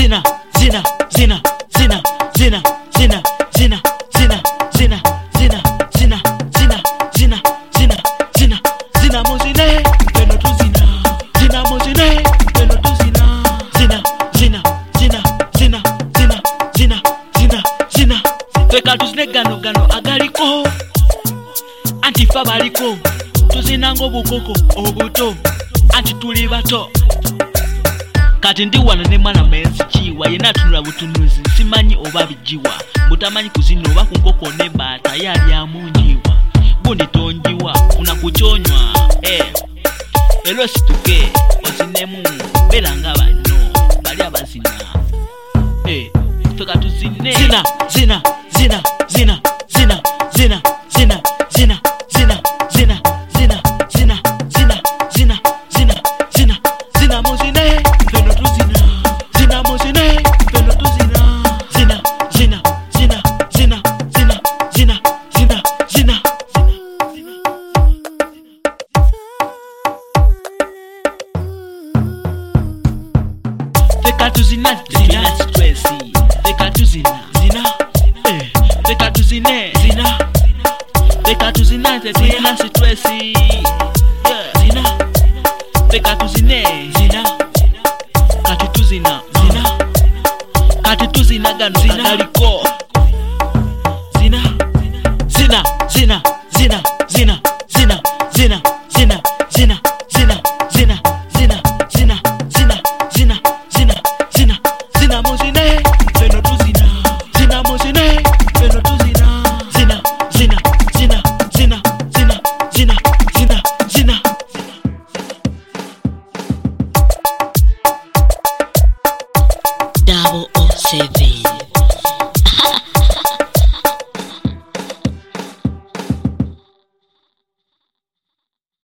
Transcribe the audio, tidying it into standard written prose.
zina zina zina zina zina zina zina zina zina zina zina zina zina zina zina zina muzine peno tu zina muzine peno tu zina zina zina zina zina zina zina zina feka tuzine gano agaliko antifa baliko tuzina ngo bukoko obuto anti tuli bato kati ndi wana ne mwana menzi chiwa yena tunula butunuzi simanyi oba bijiwa mutamanyi kuzino oba kunkoko ne bata yali amunjiwa gundi tonjiwa kuna kuchonywa elo situke osinemu belanga bano bali abazina feka tuzine zina zina zina zina zina zina zina zina zina zina zina zina zina zina zina zina zina muzine peno tu zina muzine peno tu zina zina zina zina zina zina zina zina zina feka tu zina stressi feka tu zina feka tu zine zina feka tu zina zina stressi zina feka tu zine zina kati tu zina kati tu zina gano zina aliko zina zina zina zina zina zina zina zina zina zina zina zina zina zina zina zina zina zina muzine peno tu zina muzine peno tu zina zina zina zina zina zina zina zina zina 007